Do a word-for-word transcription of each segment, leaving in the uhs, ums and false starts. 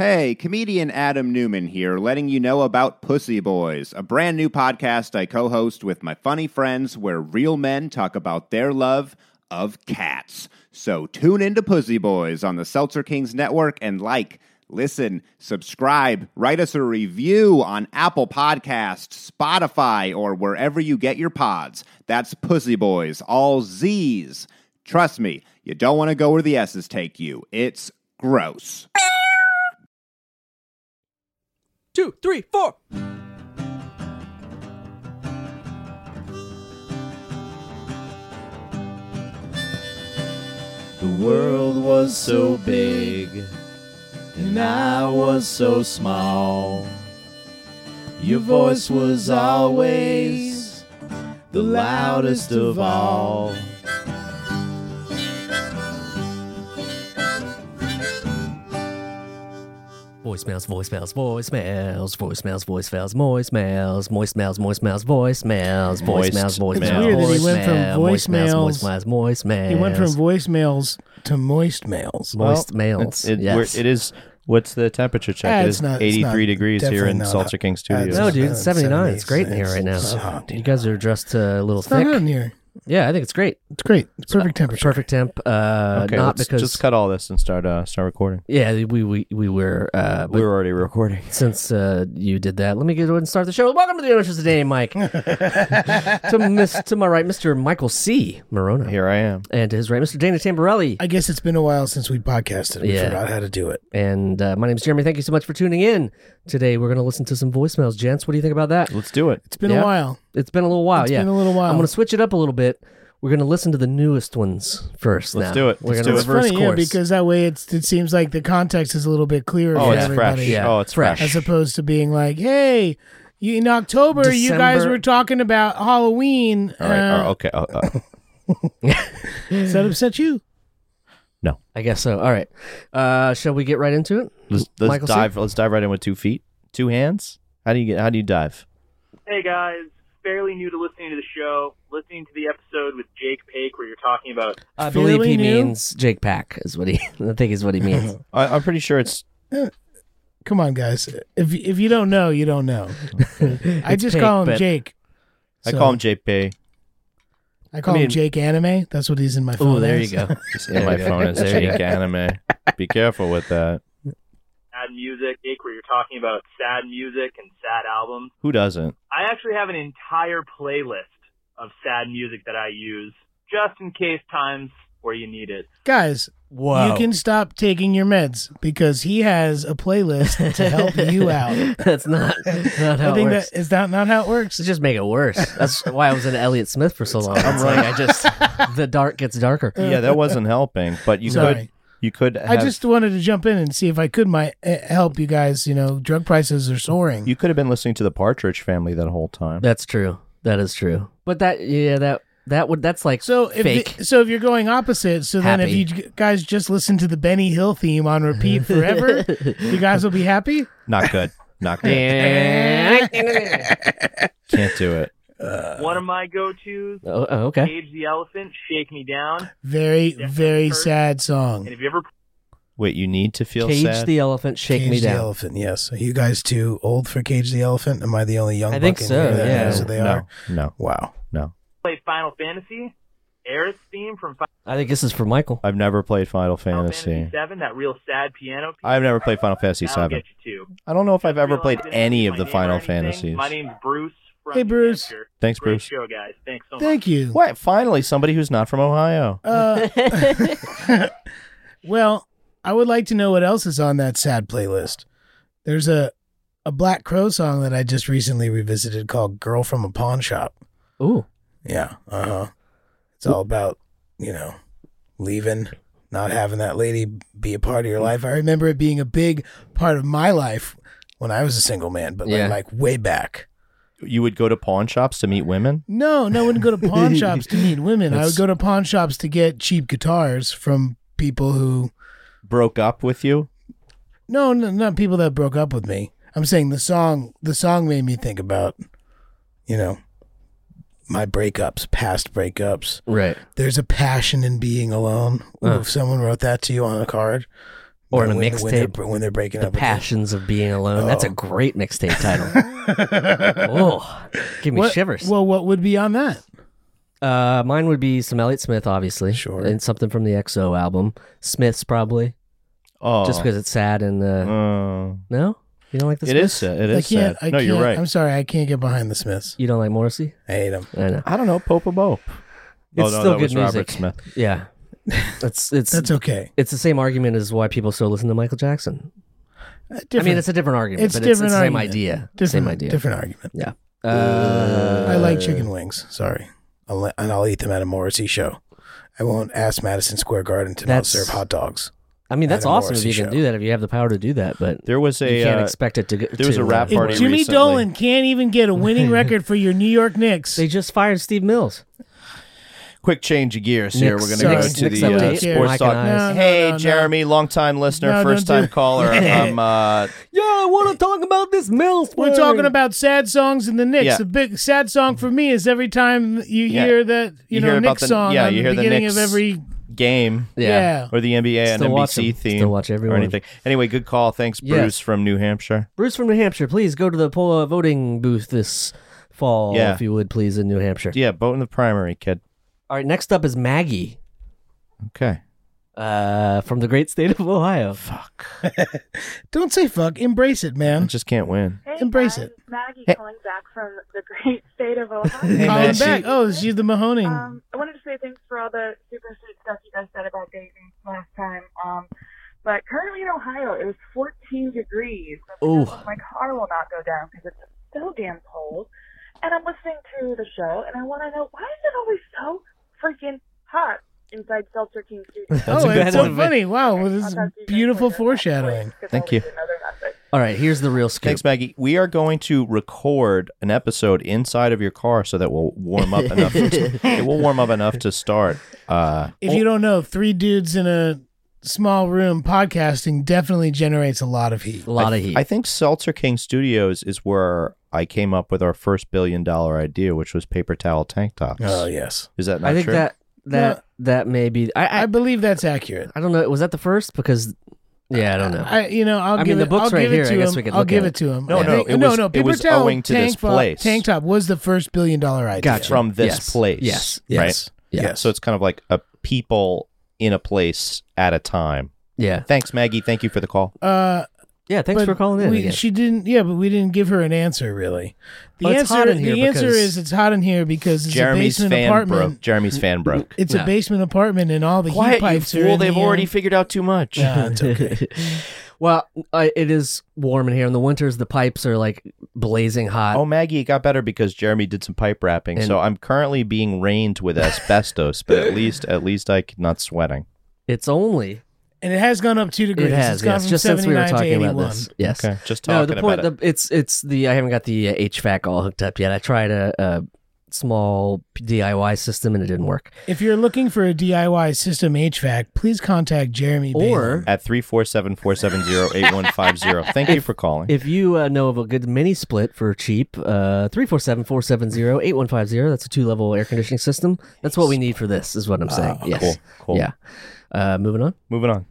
Hey, comedian Adam Newman here, letting you know about Pussy Boys, a brand new podcast I co-host with my funny friends where real men talk about their love of cats. So tune into Pussy Boys on the Seltzer Kings Network and like, listen, subscribe, write us a review on Apple Podcasts, Spotify, or wherever you get your pods. That's Pussy Boys, all Z's. Trust me, you don't want to go where the S's take you. It's gross. Two, three, four. The world was so big, and I was so small. Your voice was always the loudest of all. Voicemails, voicemails, voicemails, voicemails, voicemails, voicemails, voicemails, voicemails, voicemails, voicemails, voicemails. It's weird that he went from voicemails. voicemails, voicemails. He went from voicemails to moist mails. Moist Well, mails. It, yes. it is. What's the temperature check? Ah, it it's is not- it's eighty-three not- degrees here in definitely not Seltzer hot. King Studios. No, dude, Uh, it's seventy-nine. It's great in seventies. here right now. It's hot. You guys are dressed uh, a little It's not thick. hot in here. Yeah, I think it's great. It's great. It's perfect temperature. Perfect temp. Uh, okay, not let's because just cut all this and start uh, start recording. yeah, we we we were. Uh, but We were already recording. since uh, you did that, let me go ahead and start the show. Welcome to the Uninterested Today, Mike. to miss to my right, Mister Michael C. Morona, Here I am. and to his right, Mister Dana Tamborelli. I guess it's been a while since we podcasted. We Yeah. forgot how to do it. And uh, my name's Jeremy. Thank you so much for tuning in. Today we're going to listen to some voicemails. Gents, what do you think about that? Let's do it. It's been Yeah. a while. It's been a little while. It's yeah, been a little while. I'm going to switch it up a little bit. We're going to listen to the newest ones first. Let's now. do it. We're Let's going do to it. reverse Funny, yeah, course. because that way it's, it seems like the context is a little bit clearer Oh, for it's everybody. fresh. Yeah, Oh, it's fresh. fresh. As opposed to being like, hey, you, in October, you guys December- were talking about Halloween. All right. uh, oh, okay. Oh, uh, Does that upset you? I guess so. All right. Uh, shall we get right into it? let's let's Michael C? dive. Let's dive right in with two feet, two hands. How do you get? How do you dive? Hey guys, fairly new to listening to the show, listening to the episode with Jake Pake where you're talking about I Fairly believe he new? means Jake Pack is what he. I think is what he means. I, I'm pretty sure it's. Come on, guys. If if you don't know, you don't know. I just Pake, call him but- Jake. I So, call him J P. I call I mean- him Jake Anime. That's what he's in my phone. Oh, there as. you go. It's in my phone. It's There you Jake Anime. Be careful with that. sad music, Jake, where you're talking about sad music and sad albums. Who doesn't? I actually have an entire playlist of sad music that I use just in case times where you need it. Guys, Whoa. you can stop taking your meds because he has a playlist to help you out. That's not not how I think it works. that is that not how it works. To just make it worse. That's why I was in Elliott Smith for so long. It's like I just the dark gets darker. Yeah, that wasn't helping. But you Sorry. could. You could. Have, I just wanted to jump in and see if I could my uh, help you guys. You know, drug prices are soaring. You could have been listening to the Partridge Family that whole time. That's true. That is true. But that yeah that that would that's like so if fake. the- so if you're going opposite, so then if Happy. you j- guys just listen to the Benny Hill theme on repeat forever, you guys will be happy. Not good. Not good. Can't do it. One of my go-tos, oh, oh, okay. Cage the Elephant, Shake Me Down. Very Definitely very hurt. sad song. And if you ever Wait, you need to feel Cage sad. the elephant, shake Cage me the down. Elephant. Yes. Are you guys too old for Cage the Elephant? Am I the only young I think buck in so, here that yeah. knows who they no, are? no, Wow. no. play Final Fantasy, Aerith's theme from Final I think this is for Michael. I've never played Final Fantasy Fantasy. seven, that real sad piano piece, I've never played Final Fantasy that'll seven. get you too. I don't know if I've ever Realize played I didn't any say of my the name or Final anything. Fantasies. My name's Bruce from Hey, New Bruce. Hampshire. Thanks, Great Bruce. show, guys. Thanks so much. Thank you. What? Finally, somebody who's not from Ohio. Uh, well, I would like to know what else is on that sad playlist. There's a a Black Crow song that I just recently revisited called "Girl from a Pawn Shop." Ooh. Yeah, uh huh. It's all about, you know, leaving, not having that lady be a part of your life. I remember it being a big part of my life when I was a single man, but Yeah. like, like way back. You would go to pawn shops to meet women? No, no, I wouldn't go to pawn shops to meet women. I That's- would go to pawn shops to get cheap guitars from people who, Broke up with you? no, no, not people that broke up with me. I'm saying the song, the song made me think about, you know, my breakups, past breakups. Right. There's a passion in being alone. Ooh, Uh. if someone wrote that to you on a card, Or No, in a when- when they're- mixtape. when they're breaking The up. with Passions of Being Alone. That's a Oh. great mixtape title. Oh, give me What- shivers. Well, what would be on that? Uh, mine would be some Elliott Smith, obviously. Sure. And something from the X O album. Smith's probably. Oh, Just because it's sad and, uh, Uh, no? You don't like the it Smiths? is sad. It I is can't. sad. I no, can't, you're right. I'm sorry. I can't get behind the Smiths. You don't like Morrissey? I hate them. I know. I don't know. Pope Bope. It's oh, no, still that good was Robert music. Smith. Yeah. It's, it's, That's okay. it's the same argument as why people still listen to Michael Jackson. Uh, I different- mean, it's a different argument, It's but different it's, it's the same argument. idea. different, Same idea. Different argument. Yeah. Uh, I like chicken wings. Sorry, I'll let, and I'll eat them at a Morrissey show. I won't ask Madison Square Garden to That's- not serve hot dogs. I mean, that's at a awesome if Morrissey you can show. do that, if you have the power to do that, but There was a. you can't uh, expect it to go. there was to, a rap uh, party If Jimmy recently. Dolan can't even get a winning record for your New York Knicks, They just fired Steve Mills. Quick change of gears here. Knicks- We're going to go sorry, to Knicks the uh, update. sports Mike talk. and I. No, no, hey, no, no. Jeremy, longtime listener, No, don't first time do- caller. um, uh, Yeah, I want to talk about this Mills. we're talking about sad songs in the Knicks. Yeah. The big sad song for me is every time you Yeah. hear that you, You know hear about Knicks the- song yeah, on you the hear the beginning Knicks of every game yeah. or the N B A and Still N B watch C them. theme Still watch every or one. anything. Anyway, good call. Thanks, Bruce Yes. from New Hampshire. Bruce from New Hampshire, please go to the poll uh, voting booth this fall, Yeah. if you would, please, in New Hampshire. Yeah, vote in the primary, kid. All right, next up is Maggie Okay. uh, from the great state of Ohio. Fuck. Don't say fuck. Embrace it, I man. just can't win. Hey Embrace guys, it. Maggie Hey. calling back from the great state of Ohio. Hey, Calling man, back. she- Oh, she's the Mahoning. um, I wanted to say thanks for all the super sweet stuff you guys said about dating last time. Um, but currently in Ohio, it was fourteen degrees. So Ooh. my car will not go down because it's so damn cold. And I'm listening to the show, and I want to know, why is it always so freaking hot inside Seltzer King Studios? That's oh, a good it's so one. funny. Wow, well, I'll this is talk to you guys beautiful later. foreshadowing. Because Thank I'll you. leave another message. All right, here's the real scoop. Thanks, Maggie. We are going to record an episode inside of your car so that we'll warm up enough. It will warm up enough to start. Uh, If you don't know, three dudes in a small room podcasting definitely generates a lot of heat. A lot I, of heat. I think Seltzer King Studios is where I came up with our first billion dollar idea, which was paper towel tank tops. Oh, yes. Is that not I think true? that that No. that may be. I, I I believe that's accurate. I don't know. Was that the first? Because yeah, I don't know. I, you know, I'll I give mean, the it. book's I'll right give here. it to I guess him. we could I'll look give at it to him. No, I no, think- it no, was- no. it Paper was towel owing to this tank, fo- place. tank top was the first billion dollar idea. Gotcha. From this Yes. place. Yes. Yes. Yeah. Yes. So it's kind of like a people in a place at a time. Yeah, Thanks, Maggie. Thank you for the call. Uh, yeah. Thanks but for calling in. we- again. She didn't. Yeah, but we didn't give her an answer really. The Well, it's answer. hot in here the answer because- is it's hot in here because it's Jeremy's a basement fan apartment. broke. Jeremy's fan broke. It's Yeah. a basement apartment, and all the heat Quiet, you pipes are fool. in They've the, uh, already figured out too much. Yeah, it's okay. well, I, it is warm in here. In the winters, the pipes are like blazing hot. Oh, Maggie, it got better because Jeremy did some pipe wrapping. And- so I'm currently being rained with asbestos, but at least at least I'm not sweating. It's only And it has gone up two degrees. it has It's gone yes, from just since we were seventy-nine to talking about eighty-one. this. Yes. Okay, just No, talking the point. about it. The, it's it's the I haven't got the uh, H V A C all hooked up yet. I tried a, a small D I Y system and it didn't work. If you're looking for a D I Y system H V A C, please contact Jeremy Or At three four seven, four seven zero, eight one five zero. Thank you for calling. if you uh, know of a good mini split for cheap, uh, three four seven, four seven zero, eight one five zero. That's a two level air conditioning system. That's what we need for this. Is what I'm saying. Oh, yes. Cool, cool. Yeah. Uh, moving on. Moving on.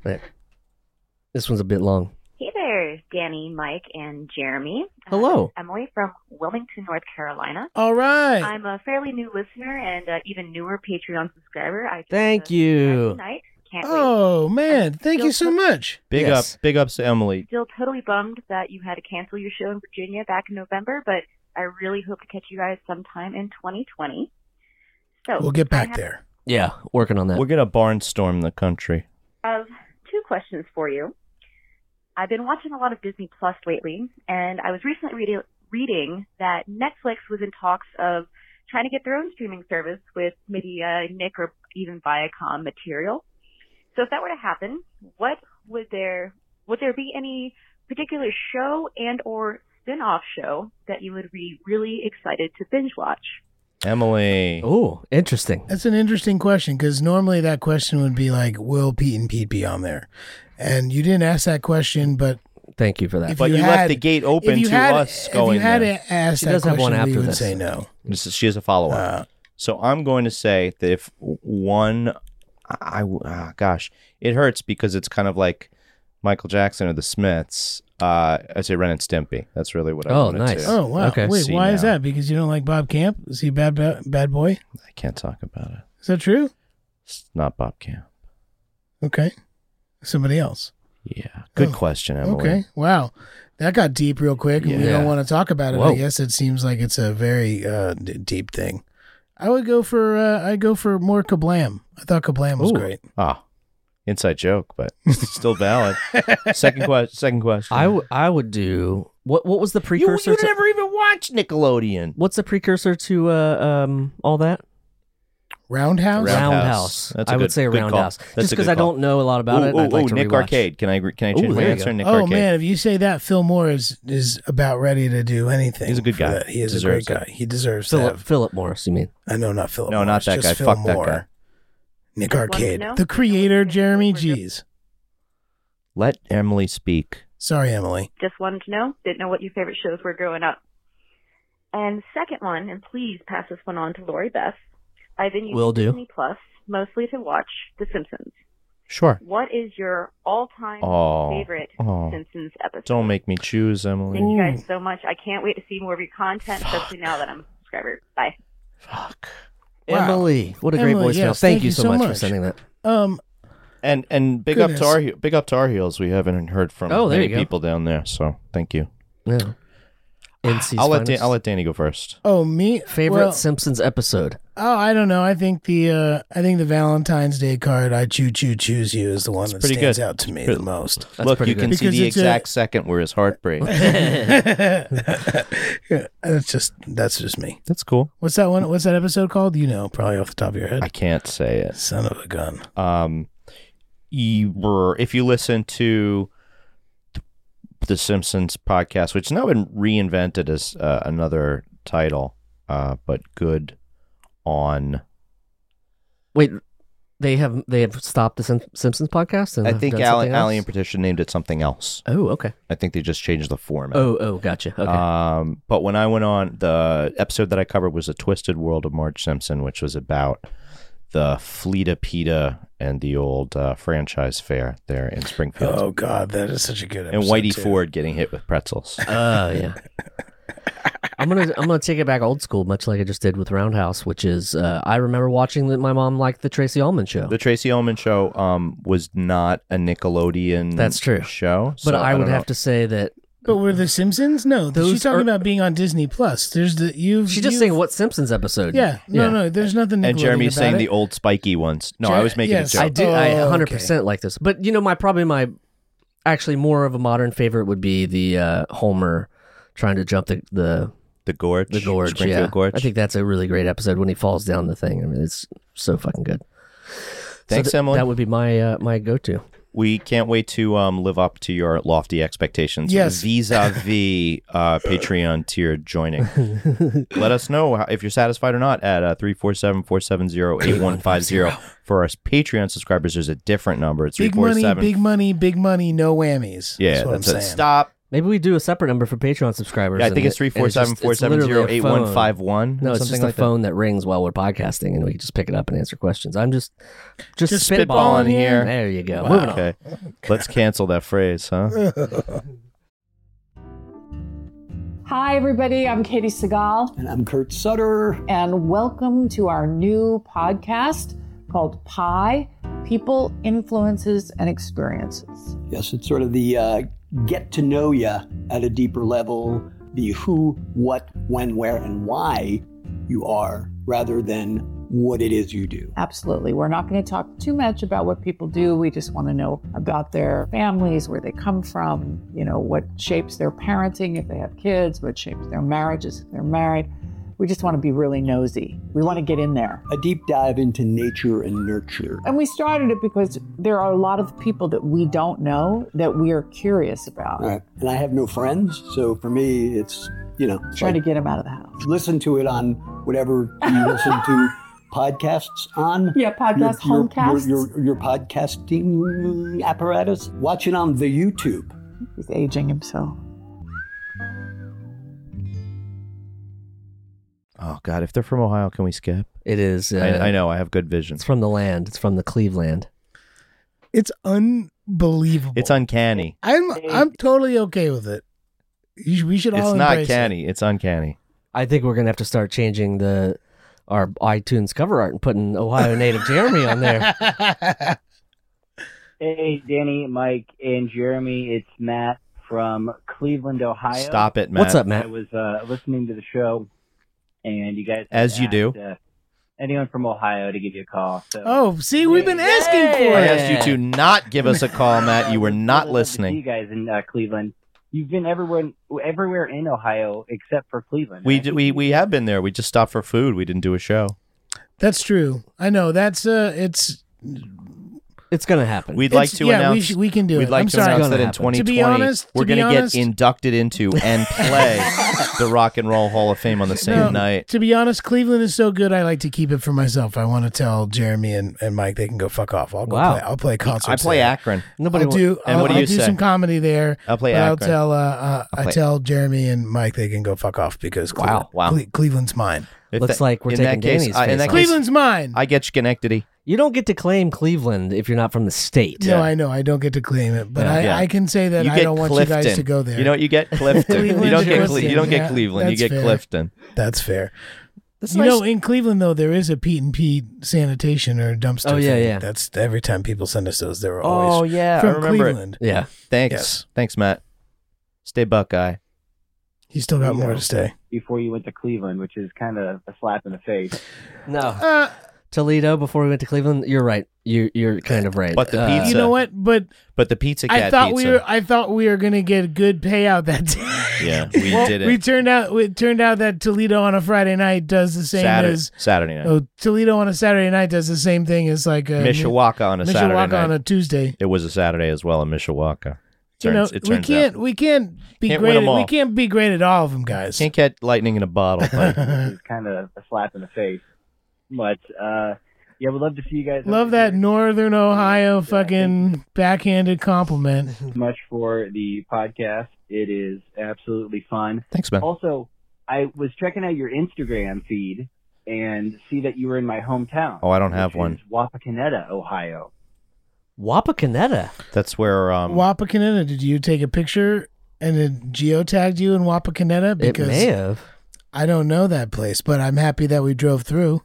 This one's a bit long. Hey there, Danny, Mike, and Jeremy. Uh, Hello. Emily from Wilmington, North Carolina. All right. I'm a fairly new listener and uh, even newer Patreon subscriber. I just, Thank uh, you. Tonight. Can't wait. Oh man, thank you so much. Big Yes. up, big ups to Emily. Still totally bummed that you had to cancel your show in Virginia back in November, but I really hope to catch you guys sometime in twenty twenty. So We'll get I back have- there. Yeah, working on that. We're gonna barnstorm the country. I have two questions for you. I've been watching a lot of Disney Plus lately, and I was recently reading, reading that Netflix was in talks of trying to get their own streaming service with maybe uh, Nick or even Viacom material. So if that were to happen, what would there would there be any particular show and or spin-off show that you would be really excited to binge watch? Emily. Oh, interesting. That's an interesting question because normally that question would be like, will Pete and Pete be on there? And you didn't ask that question, but Thank you for that. If But you you, had- left the gate open if you to had, us if going you had there. to ask She that does have one question, after we would this. say no. This is, she has a follow up. Uh, So I'm going to say that if one, I, I ah, gosh, it hurts because it's kind of like Michael Jackson or the Smiths, uh, I say Ren and Stimpy. That's really what I Oh, wanted nice. to. Oh wow! Okay. Wait, See why is now. that? Because you don't like Bob Camp? Is he a bad bad, bad boy? I can't talk about it. Is that true? It's not Bob Camp. Okay, somebody else. Yeah. Good Oh, question, Emily. Okay, wow, that got deep real quick. and We Yeah. don't want to talk about it. Whoa. I guess it seems like it's a very uh, d- deep thing. I would go for uh, I'd go for more Kablam. I thought Kablam was Ooh. great. Ah, inside joke, but still valid. second question. Second question. I, w- I would do what? What was the you, precursor you to? never even watched Nickelodeon. What's the precursor to uh, um all that? Roundhouse. Round- Roundhouse. Roundhouse. That's a I would good- say good call. Roundhouse, That's just a because good I call. don't know a lot about Ooh, it. ooh, I'd like ooh, to Nick rewatch. Arcade. Can I re- can I change Ooh, my there you answer? go. Nick Oh Arcade. man, if you say that, Phil Moore is is about ready to do anything. He's a good for guy. that. He is Deserves a great it. guy. He deserves to Philip have. Philip Morris. You mean? I know, not Philip. No, Morris, not that just guy. Phil Fuck that Moore. guy. Nick Just wanted to Arcade, know. the creator, Jeremy G's. Let Emily speak. Sorry, Emily. Just wanted to know. Didn't know what your favorite shows were growing up. And second one, and please pass this one on to Lori Beth. I've been using Will do. Disney Plus mostly to watch The Simpsons. Sure. What is your all-time Oh. favorite Oh. Simpsons episode? Don't make me choose, Emily. Thank you guys so much. I can't wait to see more of your content, especially now that I'm a subscriber. Bye. Fuck. Wow. Emily, what a great Emily, voicemail! yes, thank, thank you you so, so much, for much. sending that. Um, And and big Goodness. up Tar Heel- big up Tar Heels. We haven't heard from Oh, there many you go. people down there, so thank you. Yeah. N C's I'll let Dan, finest. I'll let Danny go first. oh me Favorite well, Simpsons episode. Oh, I don't know. I think the uh, I think the Valentine's Day card, "I choo choo choose you," is the one that pretty stands good. out to me Pretty- the most. That's Look, pretty you can good. see Because the it's a- exact second where his heart breaks. Yeah, that's just that's just me. That's cool. What's that one? What's that episode called? You know, probably off the top of your head. I can't say it. Son of a gun. Um, you were, if you listen to the, the Simpsons podcast, which has now been reinvented as uh, another title, uh, but good on. Wait, they have they have stopped the Sim- Simpsons podcast. And I have think done Allie, something Allie else? and Patricia named it something else. Oh, okay. I think they just changed the format. Oh, oh, gotcha. Okay. Um, but when I went on, the episode that I covered was A Twisted World of Marge Simpson, which was about the Fleta Peta and the old uh, franchise fair there in Springfield. Oh God, that is such a good and episode. Whitey too. Ford getting hit with pretzels. Oh, yeah. I'm gonna I'm gonna take it back old school, much like I just did with Roundhouse, which is uh, I remember watching that my mom liked the Tracy Ullman show. The Tracy Ullman show um, was not a Nickelodeon That's true. show. but so I would don't have know. to say that But were the Simpsons? No, Those she's talking are- about being on Disney Plus. There's the you. she's just saying what Simpsons episode. Yeah, no, Yeah. no. There's nothing. And Nickelodeon Jeremy's about saying it. the old spiky ones. No, Jer- I was making yes. a joke. I do. I Oh, one hundred percent like this. But you know, my probably my actually more of a modern favorite would be the uh, Homer trying to jump the the, the gorge. the gorge. Springfield Yeah, Gorge. I think that's a really great episode when he falls down the thing. I mean, it's so fucking good. Thanks, so th- Emily. That would be my uh, my go to. We can't wait to um, live up to your lofty expectations. Yes. Vis-a-vis uh, Patreon tier joining. Let us know how, if you're satisfied or not at uh, three four seven, four seven zero, eight one five zero. For our Patreon subscribers, there's a different number. It's big money, three four seven. big money, big money, no whammies. Yeah, that's what that's I'm it. saying. Stop. Maybe we do a separate number for Patreon subscribers. Yeah, I and think it's it- three and four seven, just- four it's seven zero, literally a eight one phone. five one. No, it's something just like a that. phone that. rings while we're podcasting, and we can just pick it up and answer questions. I'm just just, Just spitballing spitballing here. here. There you go. Wow. Moving on. Okay. Let's cancel that phrase, huh? Hi, everybody. I'm Katie Segal, And I'm Kurt Sutter. and welcome to our new podcast called Pi People, Influences, and Experiences. Yes, it's sort of the uh, get to know you at a deeper level, the who, what, when, where, and why you are, rather than what it is you do. Absolutely. We're not going to talk too much about what people do. We just want to know about their families, where they come from, you know, what shapes their parenting if they have kids, what shapes their marriages if they're married. We just want to be really nosy. We want to get in there. A deep dive into nature and nurture. And we started it because there are a lot of people that we don't know that we are curious about. All right. And I have no friends, so for me, it's, you know, Try like, to get them out of the house. listen to it on whatever you listen to podcasts on. Yeah, podcast, your, homecasts. Your, your, your podcasting apparatus. Watch it on the YouTube. He's aging himself. Oh, God. If they're from Ohio, can we skip? It is. Uh, I, I know. I have good vision. It's from the land. It's from the Cleveland. It's believable. It's uncanny. I'm I'm totally okay with it. You should- We should all It's not embrace it. canny. It's uncanny. I think we're gonna have to start changing the our iTunes cover art and putting Ohio native Jeremy on there. Hey, Danny, Mike, and Jeremy. It's Matt from Cleveland, Ohio. Stop it, Matt. What's up, Matt? I was uh, listening to the show, and you guys As you asked, do. Uh, anyone from Ohio to give you a call. So Oh, see, we've been asking I for it. asked you to not give us a call, Matt. You were not I'd love to see listening. you guys in uh, Cleveland. You've been everywhere, everywhere in Ohio except for Cleveland. We And I d- think we you- we have been there. We just stopped for food. We didn't do a show. That's true. I know. That's uh, it's. It's gonna happen. We'd It's- like to yeah, announce. we sh- we can do We'd it. like I'm to sorry. announce It's that gonna in happen. twenty To twenty, be honest- we're to be going to get honest- inducted into and play the Rock and Roll Hall of Fame on the same No, night. To be honest, Cleveland is so good. I like to keep it for myself. I want to tell Jeremy and, and Mike they can go fuck off. I'll go Wow. play. I'll play concerts. I play there. Akron. Nobody. I'll wa- do. And I'll, what do I'll you do say? some comedy there. I'll play but I'll Akron. tell. Uh, uh, I'll I play- tell Jeremy and Mike they can go fuck off because Cle- Wow. Wow. Cle- Cleveland's mine. If Looks that- like we're in taking that case, Danny's I- in face that off. case, Cleveland's mine. I get Schenectady. You don't get to claim Cleveland if you're not from the state. No, I know. I don't get to claim it, but Yeah. I, Yeah. I can say that You I get don't want Clifton. you guys to go there. You know what you get? Clifton. you Cleveland don't to get Cle- Clifton, you don't yeah, get Cleveland. You that's get fair. Clifton. That's fair. That's you nice. know, in Cleveland though, there is a Pete and Pete sanitation or dumpster. Oh, yeah, thing. yeah. That's every time people send us those. They're Oh always yeah, I from remember it. Cleveland. Yeah. Thanks. Yes. Thanks, Matt. Stay Buckeye. He's still got You more know, to stay. before you went to Cleveland, which is kind of a slap in the face. No. Uh, Toledo before we went to Cleveland. You're right. You you're kind of right. But the Uh, pizza- you know what? But But the Pizza Cat I thought pizza. we were. I thought we were gonna get a good payout that day. Yeah, we Well, did it. We turned out. It turned out that Toledo on a Friday night does the same Saturday, as. Saturday night. Oh, Toledo on a Saturday night does the same thing as like a Mishawaka on a Mishawaka Saturday night. on a Tuesday. It was a Saturday as well in Mishawaka. You know, Turns- it we turns can't. out. We can't be Can't win great. 'em At, we all. can't be great at all of them, guys. Can't catch lightning in a bottle. Like, Which is kind of a slap in the face. But uh, yeah, we'd love to see you guys. Love over that here. Northern Ohio fucking backhanded compliment. Thank you much for the podcast. It is absolutely fun. thanks, man. Also, I was checking out your Instagram feed and see that you were in my hometown. Oh, I don't have which one. is Wapakoneta, Ohio. Wapakoneta. That's where um, Wapakoneta, did you take a picture and it geotagged you in Wapakoneta? It Because may have. I don't know that place, but I'm happy that we drove through.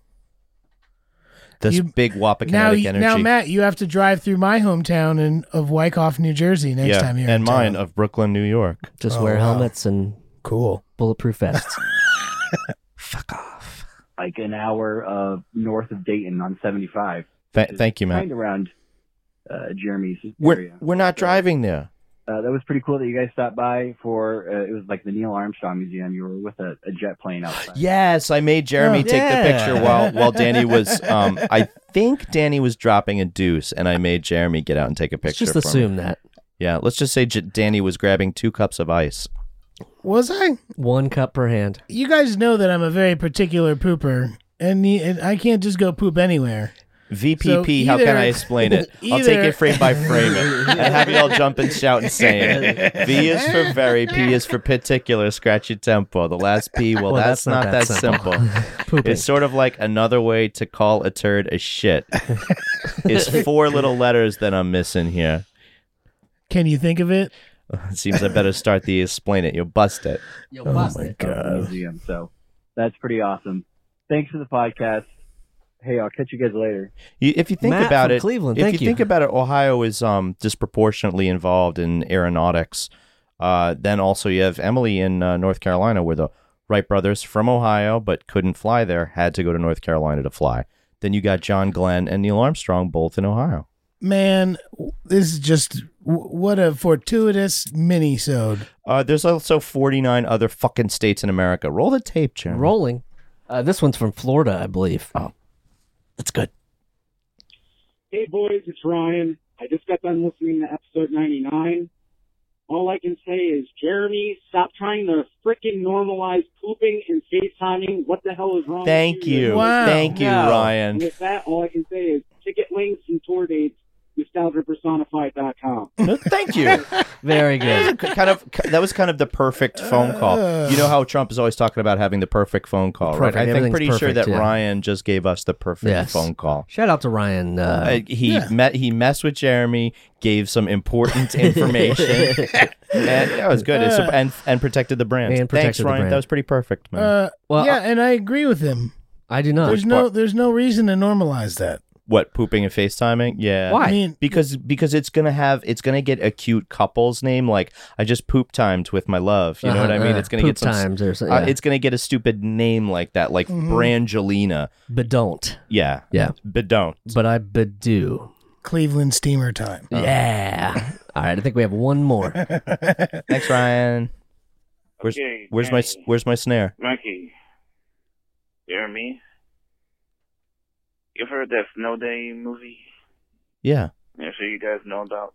this you- big Wapakinetic Now, energy. now, Matt, you have to drive through my hometown in, of Wyckoff, New Jersey next yeah, time you're and in mine town. of Brooklyn, New York. Just Oh, wear wow. helmets and Cool. bulletproof vests. Fuck off. Like an hour uh, north of Dayton on seventy-five. Th- thank you, Matt. Kind of around uh, Jeremy's We're area. we're not driving there. Uh, that was pretty cool that you guys stopped by for, uh, it was like the Neil Armstrong Museum. You were with a, a jet plane outside. Yes, I made Jeremy Oh, take yeah. the picture while while Danny was. Um, I think Danny was dropping a deuce, and I made Jeremy get out and take a Let's picture. just for assume me. that. Yeah, let's just say J- Danny was grabbing two cups of ice. Was I? One cup per hand. You guys know that I'm a very particular pooper, and, the, and I can't just go poop anywhere. V P P, So how can either- I explain it? I'll take either- it frame by frame it, and have you all jump and shout and say it. V is for very, P is for particular, scratch your tempo. The last P, well, Well, that's, not, that simple. Pooping. It's sort of like another way to call a turd a shit. It's four little letters that I'm missing here. Can you think of it? It seems I better start the explain it. You'll bust it. You'll Oh bust my it. of the god. museum. So that's pretty awesome. Thanks for the podcast. Hey, I'll catch you guys later. You, if you think Matt about from it, Cleveland, if thank you, you. think about it, Ohio is um, disproportionately involved in aeronautics. Uh, then also you have Emily in uh, North Carolina, where the Wright brothers from Ohio but couldn't fly there, had to go to North Carolina to fly. Then you got John Glenn and Neil Armstrong, both in Ohio. Man, this is just what a fortuitous mini-sode. Uh, there's also forty-nine other fucking states in America. Roll the tape, Jeremy. Rolling. Uh, this one's from Florida, I believe. Oh, that's good. Hey boys, it's Ryan. I just got done listening to episode ninety-nine. All I can say is, Jeremy, stop trying to frickin' normalize pooping and FaceTiming. What the hell is wrong Thank with you? you. Wow. Thank you, No. And Ryan. with that, all I can say is ticket links and tour dates nostalgia personified dot com. No, thank you. Very That good. was a kind of that was kind of the perfect phone call. You know how Trump is always talking about having the perfect phone call, Perfect. right? I think Everything's pretty sure perfect, that yeah. Ryan just gave us the perfect Yes. phone call. Shout out to Ryan. Uh, Uh, he yeah. met he messed with Jeremy, gave some important information, and that was good. It's, Uh, and and protected the brand. And protected Thanks, the Ryan. brand. That was pretty perfect, man. Uh, Well, yeah, I- and I agree with him. I do not. There's no, there's no reason to normalize that. What, pooping and FaceTiming? Yeah. Why? I mean, Because because it's gonna have it's gonna get a cute couple's name, like I just poop timed with my love. You know what I mean? Uh-huh, It's gonna poop get some times or something. uh, Yeah. it's gonna get a stupid name like that, like Mhm. Brangelina. but don't. Yeah. Yeah. But don't. But I but do. Cleveland steamer time. Yeah. All right. I think we have one more. Thanks, Ryan. Where's Okay, where's my Danny. where's my snare? Mikey, you hear me? You've heard that Snow Day movie? Yeah. Yeah, so you guys know about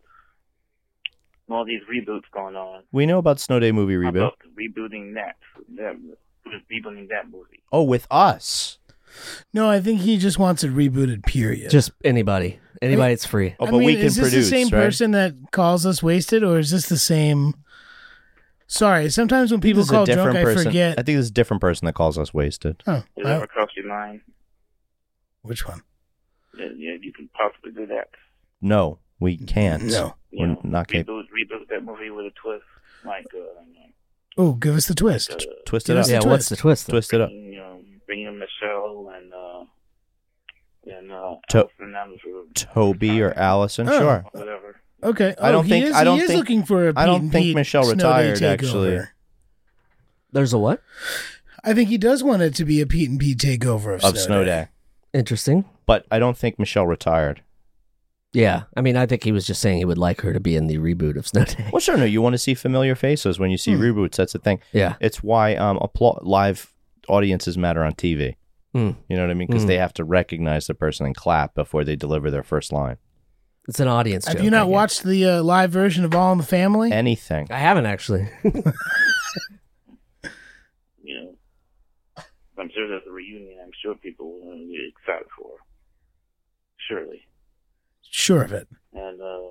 all these reboots going on. We know about Snow Day movie How reboot. about rebooting that? That rebooting that movie. Oh, with us. No, I think he just wants it rebooted. Period. Just anybody. Anybody, it's free. Oh, I but mean, we can is this produce, the same right? person that calls us wasted, or is this the same? Sorry, sometimes when people This is a call drunk, different I person. forget. I think this is a different person that calls us wasted. Oh, Did it I- ever cross your mind? which one? Yeah, yeah, you can possibly do that. No, we can't. No. You We're know, not capable. reboot, reboot that movie with a twist, like uh, Oh, give us the twist. uh, Twist Give it us up. the Yeah. twist. What's the twist? though? Twist it up. you know, bring in Michelle and uh, and uh, To- Allison Adams or Toby or Allison, Oh. sure. whatever. Okay. I Oh, don't he think- Is, I don't he is think- looking for a I don't Pete and think Pete Michelle Snow Day retired, takeover. actually. There's a what? I think he does want it to be a Pete and Pete takeover of, Of Snow Day. Interesting. But I don't think Michelle retired. Yeah. I mean, I think he was just saying he would like her to be in the reboot of Snow Day. Well, sure, no, you want to see familiar faces when you see Hmm. reboots. That's the thing. Yeah. It's why um, appla- live audiences matter on T V. Hmm. You know what I mean? Because Hmm. they have to recognize the person and clap before they deliver their first line. It's an audience Have joke. you I not guess. watched the uh, live version of All in the Family? Anything. I haven't actually. You know, I'm sure there's a reunion. I'm sure people will be excited for. Surely. Sure of it. And uh,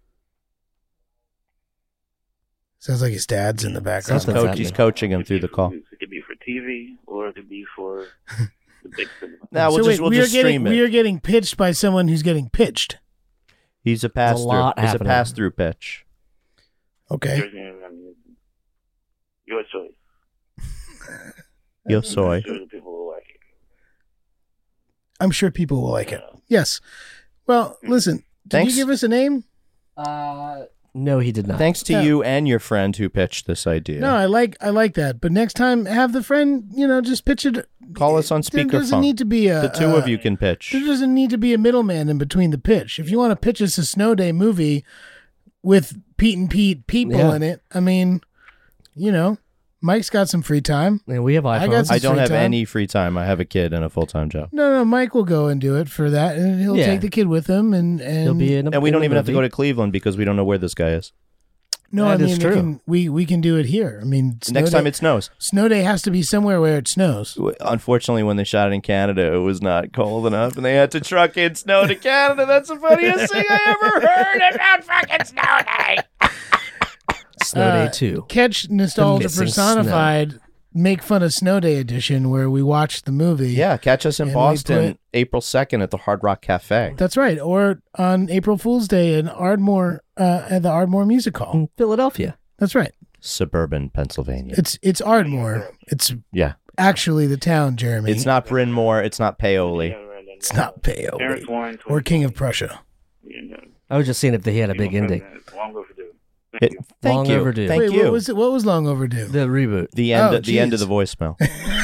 Sounds like his dad's in the background. Something's Coach, he's happening. coaching him through the call. it could be for T V or it could be for the big cinema. Now we'll so just wait, we'll we are just getting stream we it. are getting pitched by someone who's getting pitched. He's a pass through. lot He's a happening. pass through pitch. Okay. I mean, your choice. Yo soy. I'm sure the people will like it. I'm sure people will like it. Yes. Well, listen. Did Thanks. you give us a name? Uh, no, he did not. Thanks to Yeah. you and your friend who pitched this idea. No, I like I like that. But next time, have the friend, you know, just pitch it. Call us on There doesn't speakerphone. need to be a The two uh, of you can pitch. There doesn't need to be a middleman in between the pitch. If you want to pitch us a Snow Day movie with Pete and Pete people Yeah. in it, I mean, you know, Mike's got some free time. And we have iPhones. I got some I don't free have time. any free time. I have a kid and a full time job. No, no, Mike will go and do it for that, and he'll Yeah. take the kid with him, and and He'll be in a, And we in don't the even have to movie. go to Cleveland because we don't know where this guy is. no, That I is mean, we true. can, we we can do it here. I mean, Snow Next Day, time it snows. Snow Day has to be somewhere where it snows. Unfortunately, when they shot it in Canada, it was not cold enough, and they had to truck in snow to Canada. That's the funniest thing I ever heard about fucking Snow Day. Snow Uh, Day two. Catch Nostalgia missing Personified, make fun of Snow Day edition, where we watch the movie. Yeah, catch us in And we Boston, put- April second at the Hard Rock Cafe. That's right. Or on April Fool's Day in Ardmore, uh, at the Ardmore Music Hall. In Philadelphia. That's right. Suburban Pennsylvania. It's it's Ardmore. It's Yeah. actually the town, Jeremy. It's not Bryn Mawr. It's not Paoli. It's not Paoli Terrence Warren, or King of Prussia. you know, I was just seeing if they had a big ending. it's long overdue. It- thank Long you. overdue. Thank Wait, you. what was it? What was long overdue? The reboot. the end. Oh, the end of geez. the voicemail.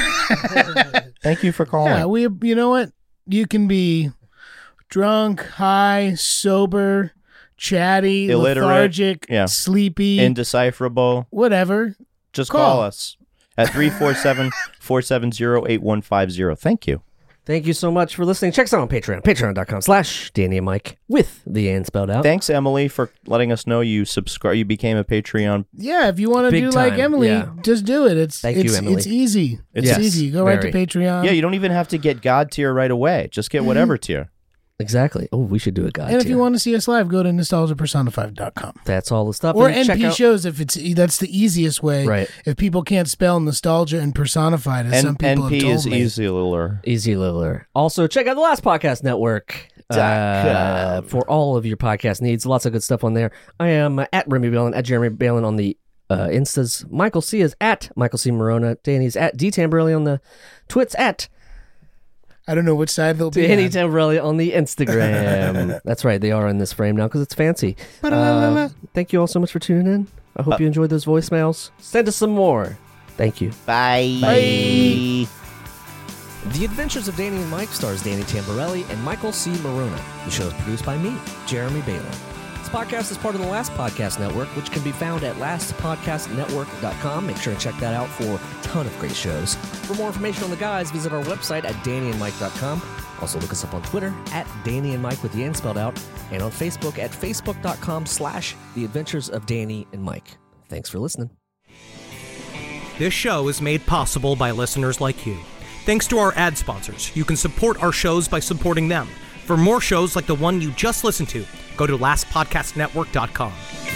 Thank you for calling. Yeah, we. You know what? You can be drunk, high, sober, chatty, Illiterate, lethargic, yeah. sleepy, Indecipherable. whatever. Just Call. call, us at three four seven, four seven zero, eight one five zero. Thank you. Thank you so much for listening. Check us out on Patreon. Patreon.com slash Danny and Mike with the and spelled out. Thanks, Emily, for letting us know you subscribe. You became a Patreon. Yeah, if you want to Big do like time, Emily, yeah. just do it. It's Thank you, it's Emily. it's easy. It's Yes, easy. Go right to very. Patreon. Yeah, you don't even have to get God tier right away. Just get whatever tier. Exactly. Oh, we should do a guide. And if tier. you want to see us live, go to nostalgia personified dot com. That's all the stuff. Or And N check P out- shows if it's that's the easiest way. Right. If people can't spell nostalgia and personified, as some people N P have told is me. Easy Liller. Easy Liller. Also, check out the Last Podcast Network uh, for all of your podcast needs. Lots of good stuff on there. I am uh, at Remy Balin, at Jeremy Balin on the uh, Instas. Michael C is at Michael C. Morona. Danny's at D. Tamborelli on the Twits, at I don't know which side they'll be Danny on. Tamborelli on the Instagram. That's right. They are in this frame now because it's fancy. Uh, thank you all so much for tuning in. I hope Uh, you enjoyed those voicemails. Send us some more. Thank you. Bye. Bye. The Adventures of Danny and Mike stars Danny Tamborelli and Michael C. Morona. The show is produced by me, Jeremy Balin. This podcast is part of the Last Podcast Network, which can be found at last podcast network dot com. Make sure to check that out for a ton of great shows. For more information on the guys, visit our website at danny and mike dot com. Also look us up on Twitter at Danny and Mike with the N spelled out, and on Facebook at facebook dot com slash The Adventures of Danny and Mike. Thanks for listening. This show is made possible by listeners like you. Thanks to our ad sponsors, you can support our shows by supporting them. For more shows like the one you just listened to, go to last podcast network dot com.